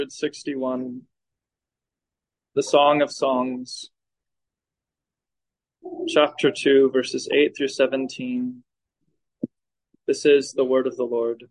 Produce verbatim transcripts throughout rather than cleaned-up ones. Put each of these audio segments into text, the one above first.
sixty-one, the Song of Songs, chapter two, verses eight through seventeen. This is the word of the Lord.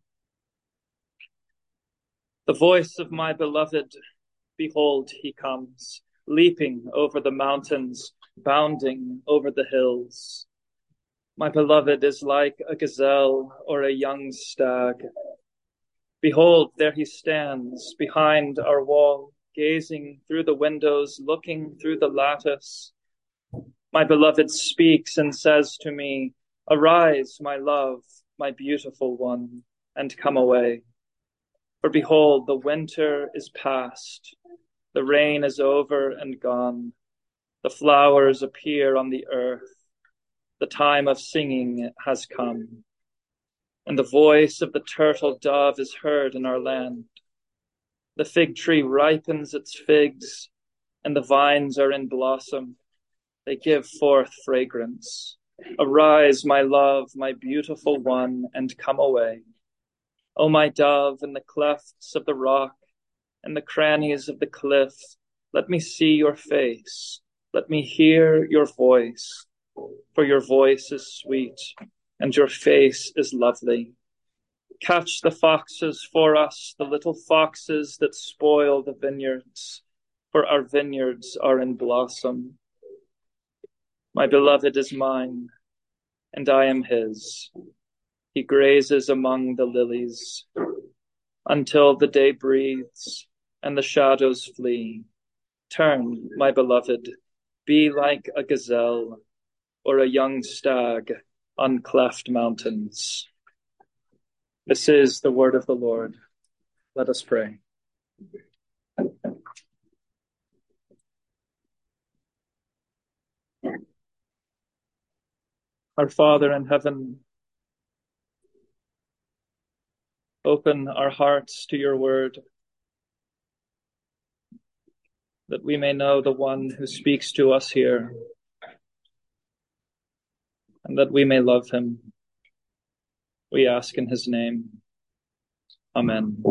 The voice of my beloved, behold, he comes, leaping over the mountains, bounding over the hills. My beloved is like a gazelle or a young stag. Behold, there he stands behind our wall, gazing through the windows, looking through the lattice. My beloved speaks and says to me, "Arise, my love, my beautiful one, and come away. For behold, the winter is past, the rain is over and gone, the flowers appear on the earth, the time of singing has come. And the voice of the turtle dove is heard in our land. The fig tree ripens its figs, and the vines are in blossom. They give forth fragrance. Arise, my love, my beautiful one, and come away. O my dove, in the clefts of the rock, and the crannies of the cliff, let me see your face. Let me hear your voice. For your voice is sweet, and your face is lovely. Catch the foxes for us, the little foxes that spoil the vineyards, for our vineyards are in blossom. My beloved is mine, and I am his. He grazes among the lilies, until the day breathes and the shadows flee. Turn, my beloved, be like a gazelle or a young stag on cleft mountains. This is the word of the Lord. Let us pray. Our Father in heaven, open our hearts to your word, that we may know the one who speaks to us here, and that we may love him. We ask in his name. Amen.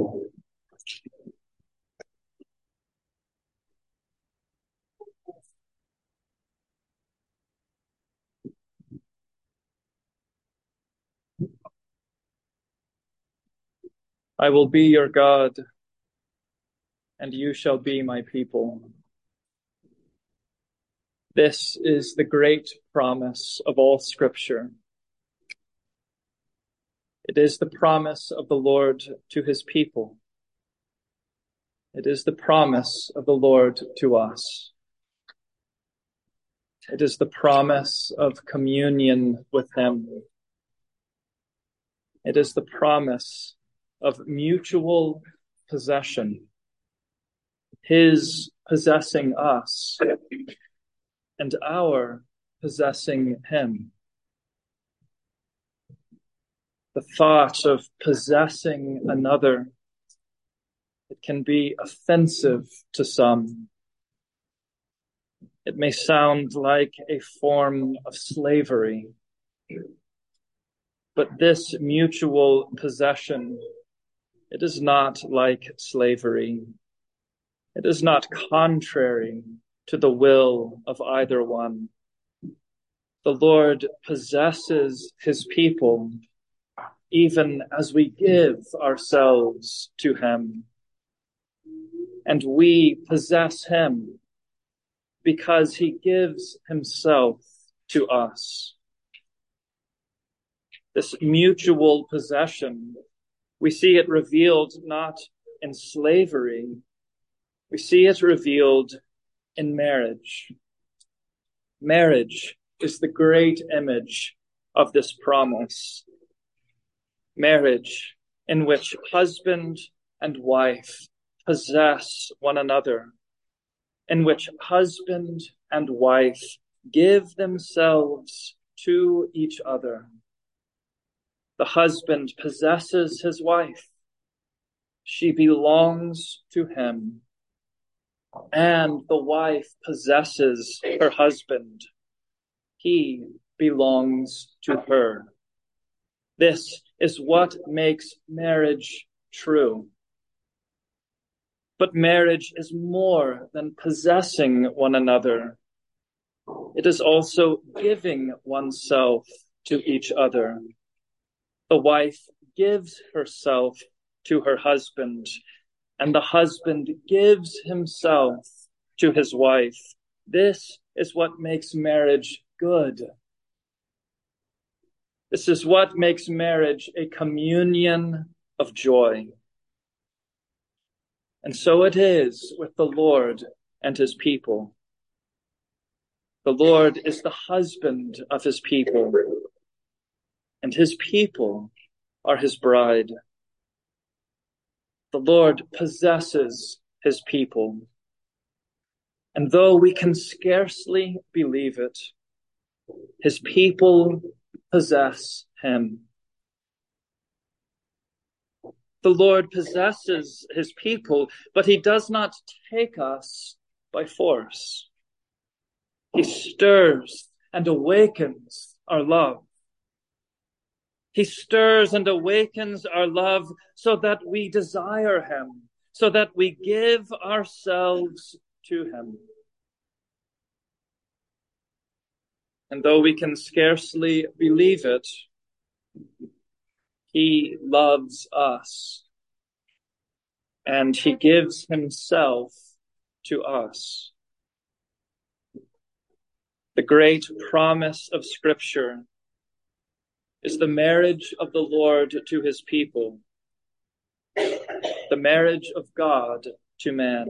I will be your God, and you shall be my people. This is the great promise of all Scripture. It is the promise of the Lord to his people. It is the promise of the Lord to us. It is the promise of communion with him. It is the promise of mutual possession, his possessing us and our possessing him. The thought of possessing another, it can be offensive to some. It may sound like a form of slavery. But this mutual possession, it is not like slavery. It is not contrary to the will of either one. The Lord possesses his people even as we give ourselves to him. And we possess him because he gives himself to us. This mutual possession, we see it revealed not in slavery, we see it revealed in marriage. Marriage is the great image of this promise. Marriage in which husband and wife possess one another, in which husband and wife give themselves to each other. The husband possesses his wife. She belongs to him. And the wife possesses her husband. He belongs to her. This is what makes marriage true. But marriage is more than possessing one another. It is also giving oneself to each other. The wife gives herself to her husband, and the husband gives himself to his wife. This is what makes marriage good. This is what makes marriage a communion of joy. And so it is with the Lord and his people. The Lord is the husband of his people, and his people are his bride. The Lord possesses his people. And though we can scarcely believe it, his people possess him. The Lord possesses his people, but he does not take us by force. He stirs and awakens our love. He stirs and awakens our love so that we desire him, so that we give ourselves to him. And though we can scarcely believe it, he loves us, and he gives himself to us. The great promise of Scripture is the marriage of the Lord to his people, the marriage of God to man.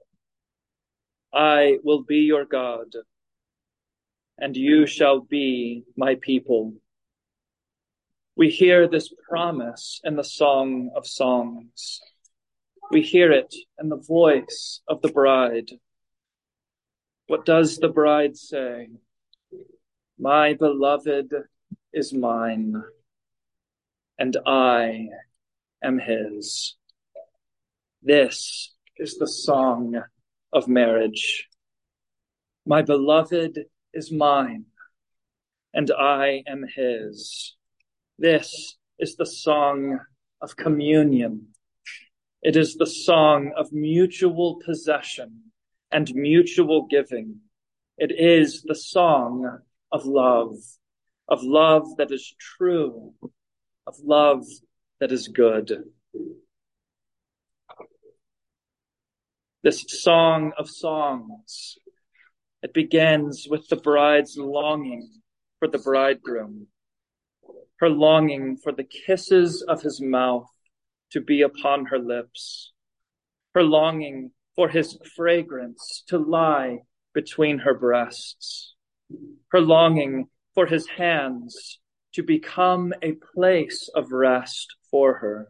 I will be your God, and you shall be my people. We hear this promise in the Song of Songs. We hear it in the voice of the bride. What does the bride say? My beloved is mine, and I am his. This is the song of marriage. My beloved is mine, and I am his. This is the song of communion. It is the song of mutual possession and mutual giving. It is the song of love, of love that is true, of love that is good. This song of songs, it begins with the bride's longing for the bridegroom, her longing for the kisses of his mouth to be upon her lips, her longing for his fragrance to lie between her breasts, her longing for his hands to become a place of rest for her.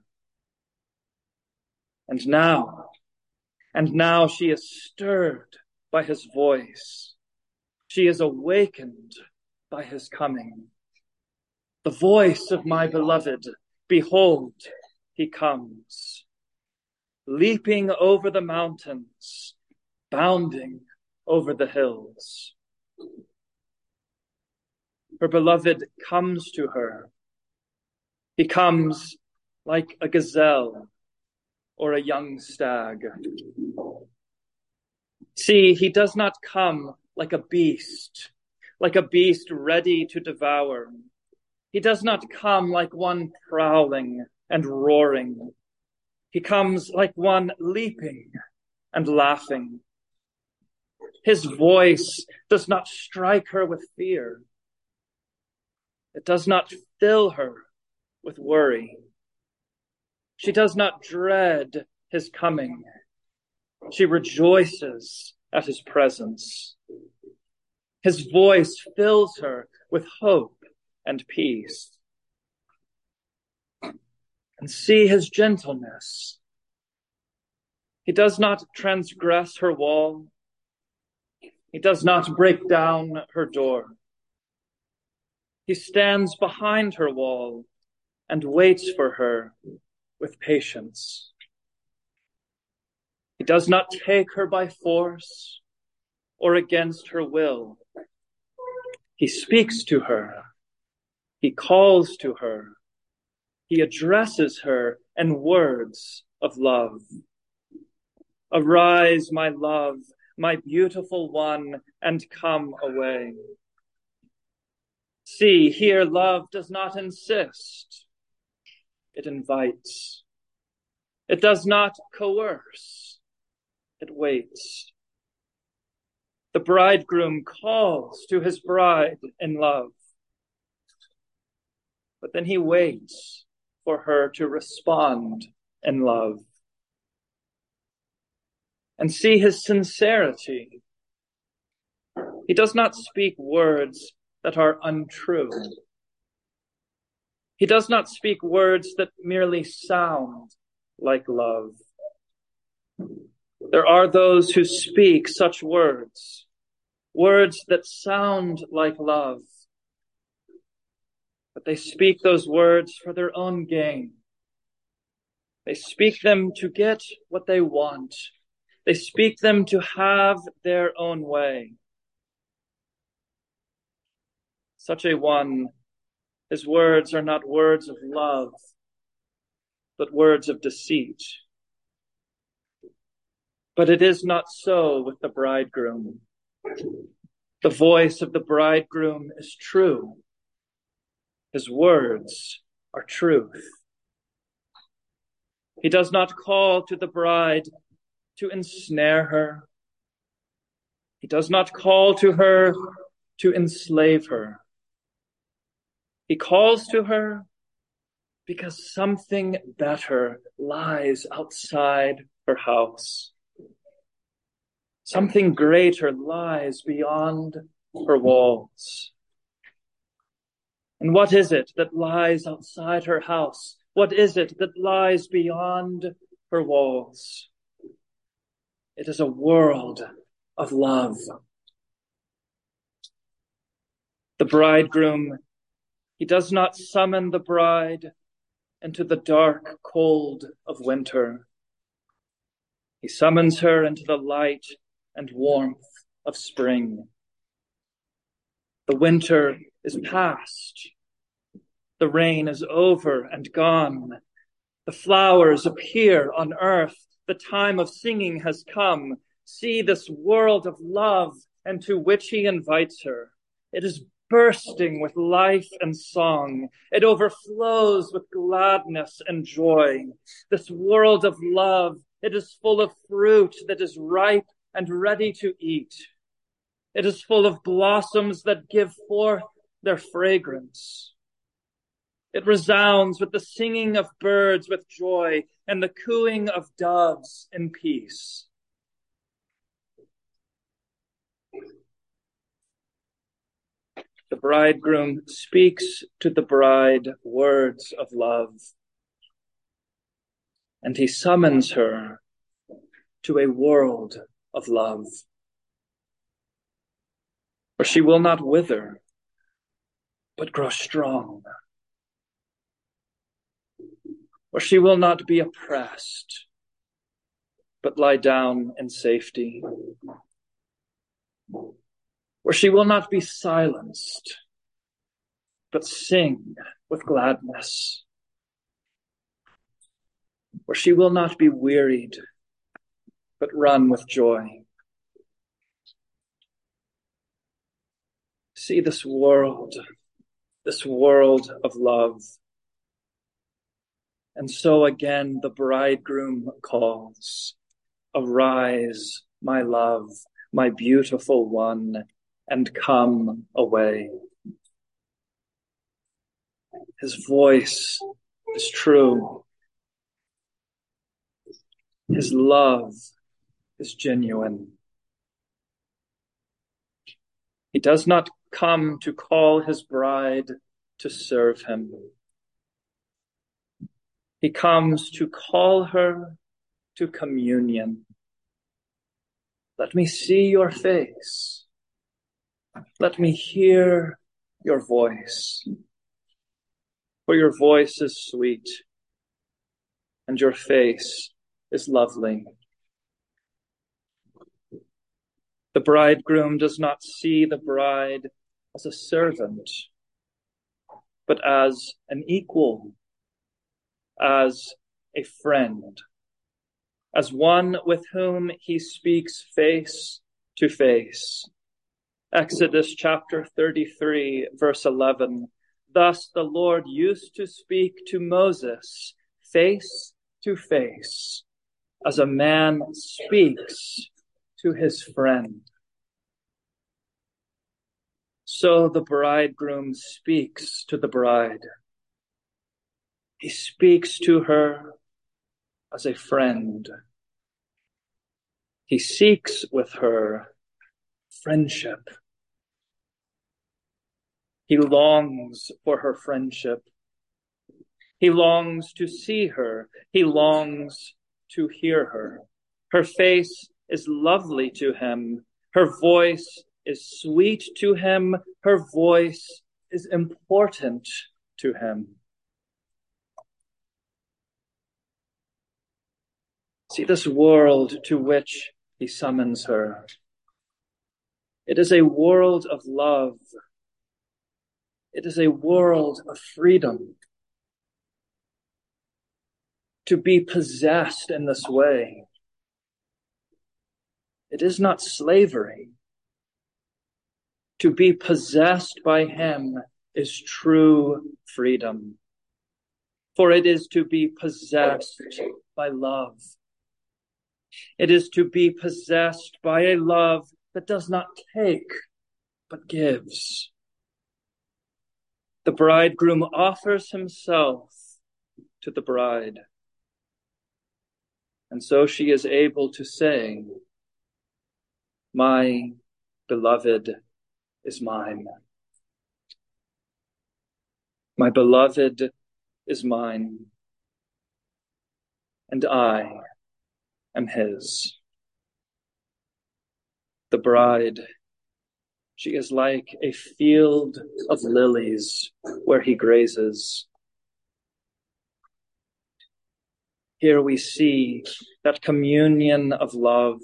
And now, and now she is stirred by his voice. She is awakened by his coming. The voice of my beloved, behold, he comes, leaping over the mountains, bounding over the hills. Her beloved comes to her. He comes like a gazelle or a young stag. See, he does not come like a beast, like a beast ready to devour. He does not come like one prowling and roaring. He comes like one leaping and laughing. His voice does not strike her with fear. It does not fill her with worry. She does not dread his coming. She rejoices at his presence. His voice fills her with hope and peace. And see his gentleness. He does not transgress her wall. He does not break down her door. He stands behind her wall and waits for her with patience. He does not take her by force or against her will. He speaks to her. He calls to her. He addresses her in words of love. Arise, my love, my beautiful one, and come away. See, here love does not insist. It invites. It does not coerce. It waits. The bridegroom calls to his bride in love, but then he waits for her to respond in love. And see his sincerity. He does not speak words that are untrue. He does not speak words that merely sound like love. There are those who speak such words, words that sound like love, but they speak those words for their own gain. They speak them to get what they want. They speak them to have their own way. Such a one, his words are not words of love, but words of deceit. But it is not so with the bridegroom. The voice of the bridegroom is true. His words are truth. He does not call to the bride to ensnare her. He does not call to her to enslave her. He calls to her because something better lies outside her house. Something greater lies beyond her walls. And what is it that lies outside her house? What is it that lies beyond her walls? It is a world of love. The bridegroom, he does not summon the bride into the dark cold of winter. He summons her into the light and warmth of spring. The winter is past. The rain is over and gone. The flowers appear on earth. The time of singing has come. See this world of love into which he invites her. It is bursting with life and song. It overflows with gladness and joy. This world of love, it is full of fruit that is ripe and ready to eat. It is full of blossoms that give forth their fragrance. It resounds with the singing of birds with joy and the cooing of doves in peace. The bridegroom speaks to the bride words of love, and he summons her to a world of love, where she will not wither, but grow strong, where she will not be oppressed, but lie down in safety, where she will not be silenced, but sing with gladness, where she will not be wearied, but run with joy. See this world, this world of love. And so again, the bridegroom calls, arise, my love, my beautiful one, and come away. His voice is true. His love is genuine. He does not come to call his bride to serve him. He comes to call her to communion. Let me see your face. Let me hear your voice. For your voice is sweet, and your face is lovely. The bridegroom does not see the bride as a servant, but as an equal, as a friend. as one with whom he speaks face to face. Exodus chapter thirty-three, verse eleven. Thus the Lord used to speak to Moses face to face, as a man speaks to his friend. So the bridegroom speaks to the bride. He speaks to her as a friend. He seeks with her friendship. He longs for her friendship. He longs to see her. He longs to hear her. Her face is lovely to him. Her voice is sweet to him. Her voice is important to him. See this world to which he summons her. It is a world of love. It is a world of freedom. To be possessed in this way, it is not slavery. To be possessed by him is true freedom. For it is to be possessed by love. It is to be possessed by a love that does not take, but gives. The bridegroom offers himself to the bride. And so she is able to say, my beloved is mine. My beloved is mine, and I am his. The bride, she is like a field of lilies where he grazes. Here we see that communion of love,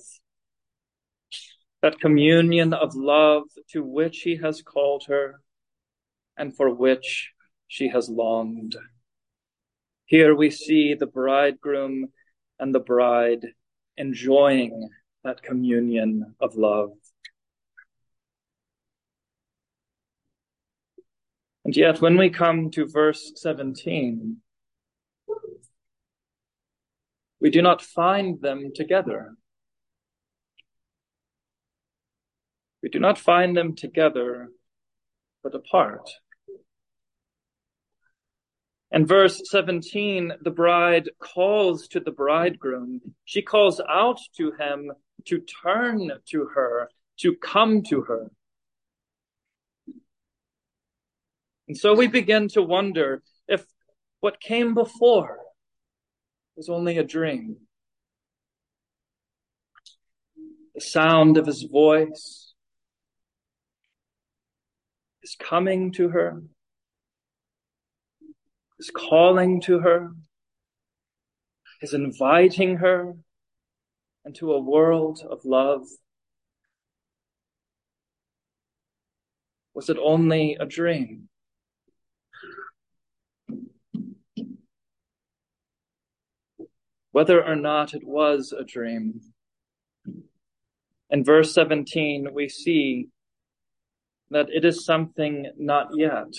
that communion of love to which he has called her and for which she has longed. Here we see the bridegroom and the bride enjoying that communion of love. And yet when we come to verse seventeen, we do not find them together. We do not find them together, but apart. In verse seventeen, the bride calls to the bridegroom. She calls out to him to turn to her, to come to her. And so we begin to wonder if what came before was only a dream. The sound of his voice is coming to her, is calling to her, is inviting her into a world of love. Was it only a dream? Whether or not it was a dream, in verse seventeen, we see that it is something not yet.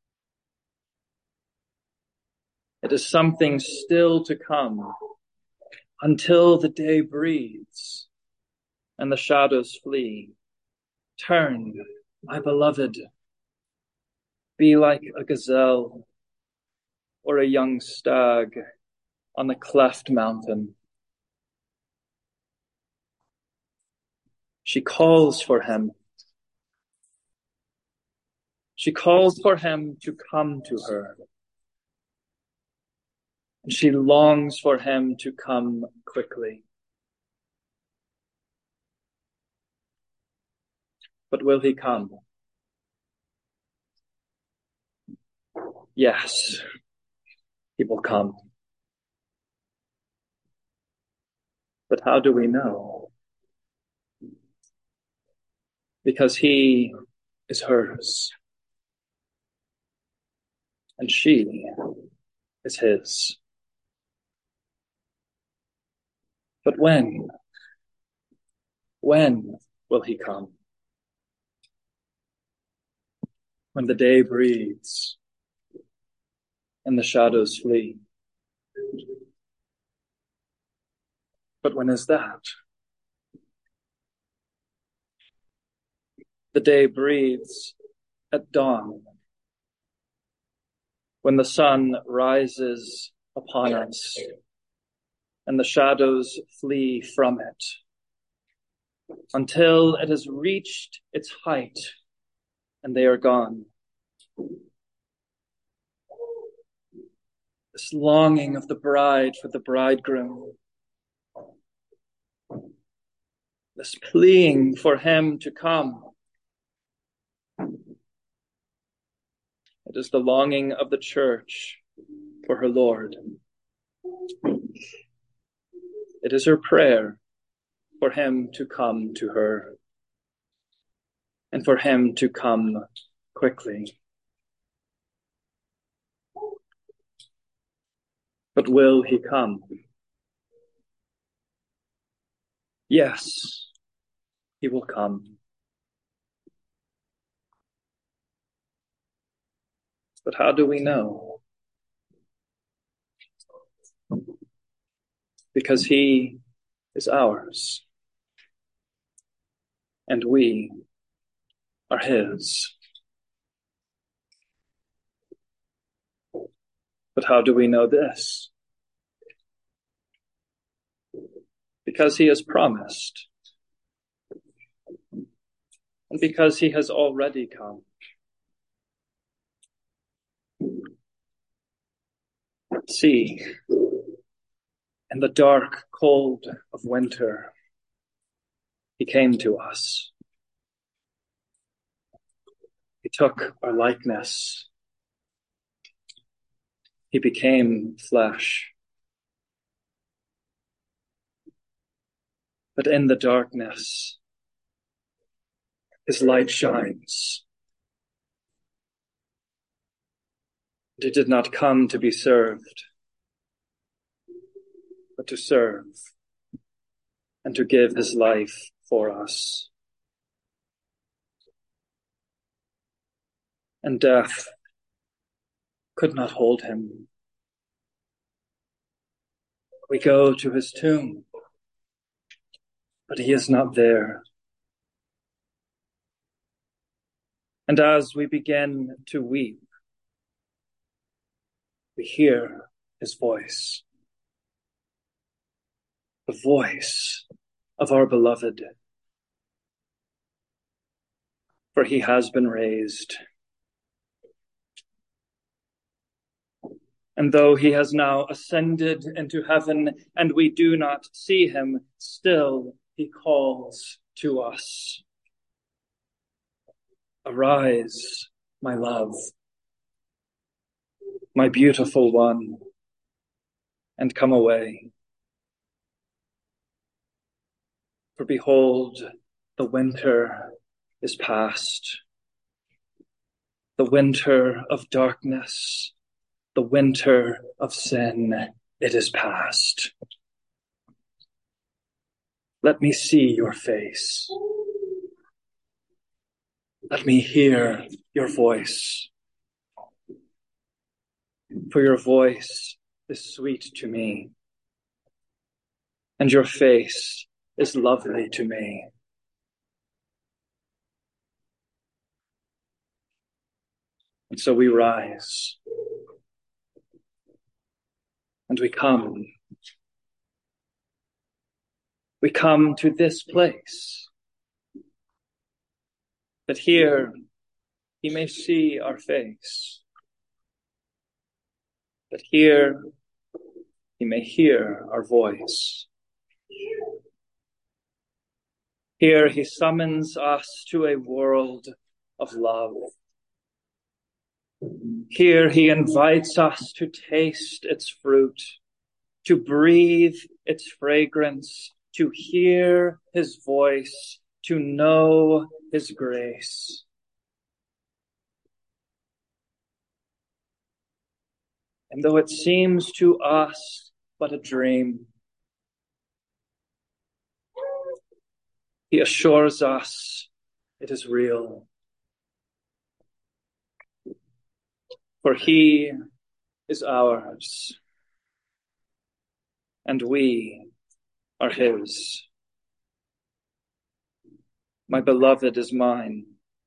It is something still to come until the day breathes and the shadows flee. Turn, my beloved, be like a gazelle or a young stag on the cleft mountain. She calls for him. She calls for him to come to her. And she longs for him to come quickly. But will he come? Yes, he will come. But how do we know? Because he is hers. And she is his. But when? When will he come? When the day breathes and the shadows flee. But when is that? The day breathes at dawn, when the sun rises upon us and the shadows flee from it, until it has reached its height and they are gone. This longing of the bride for the bridegroom, this pleading for him to come. It is the longing of the church for her Lord. It is her prayer for him to come to her and for him to come quickly. But will he come? Yes, he will come. But how do we know? Because he is ours, and we are his. But how do we know this? Because he has promised, and because he has already come. See, in the dark cold of winter, he came to us. He took our likeness. He became flesh. But in the darkness, his light shines. He did not come to be served, but to serve and to give his life for us. And death could not hold him. We go to his tomb, but he is not there. And as we begin to weep, we hear his voice, the voice of our beloved. For he has been raised. And though he has now ascended into heaven and we do not see him, still he calls to us. Arise, my love, my beautiful one, and come away. For behold, the winter is past, the winter of darkness, the winter of sin, it is past. Let me see your face. Let me hear your voice. For your voice is sweet to me, and your face is lovely to me. And so we rise, and we come. We come to this place, that here he may see our face, that here he may hear our voice. Here he summons us to a world of love. Here he invites us to taste its fruit, to breathe its fragrance, to hear his voice, to know his grace. And though it seems to us but a dream, He assures us it is real. For he is ours, and we are his. My beloved is mine,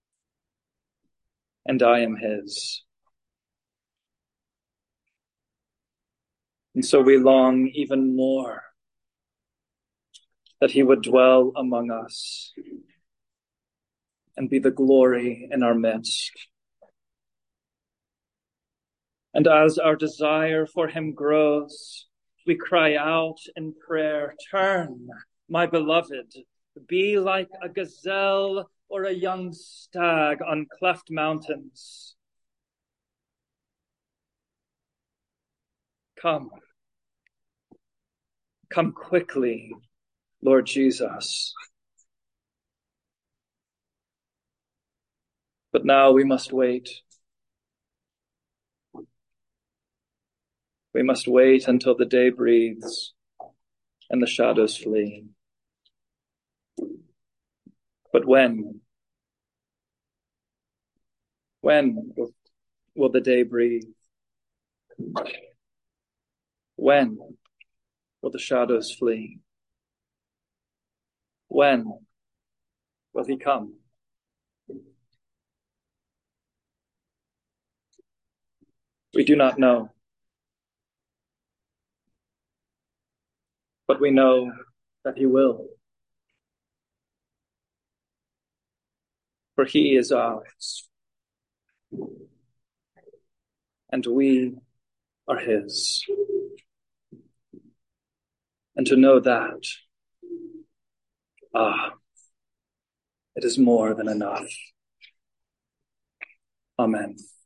and I am his. And so we long even more that he would dwell among us and be the glory in our midst. And as our desire for him grows, we cry out in prayer, turn, my beloved, be like a gazelle or a young stag on cleft mountains. Come, come quickly, Lord Jesus. But now we must wait. We must wait until the day breathes and the shadows flee. But when? When will the day breathe? When will the shadows flee? When will he come? We do not know. But we know that he will. For he is ours, and we are his. And to know that, ah, it is more than enough. Amen.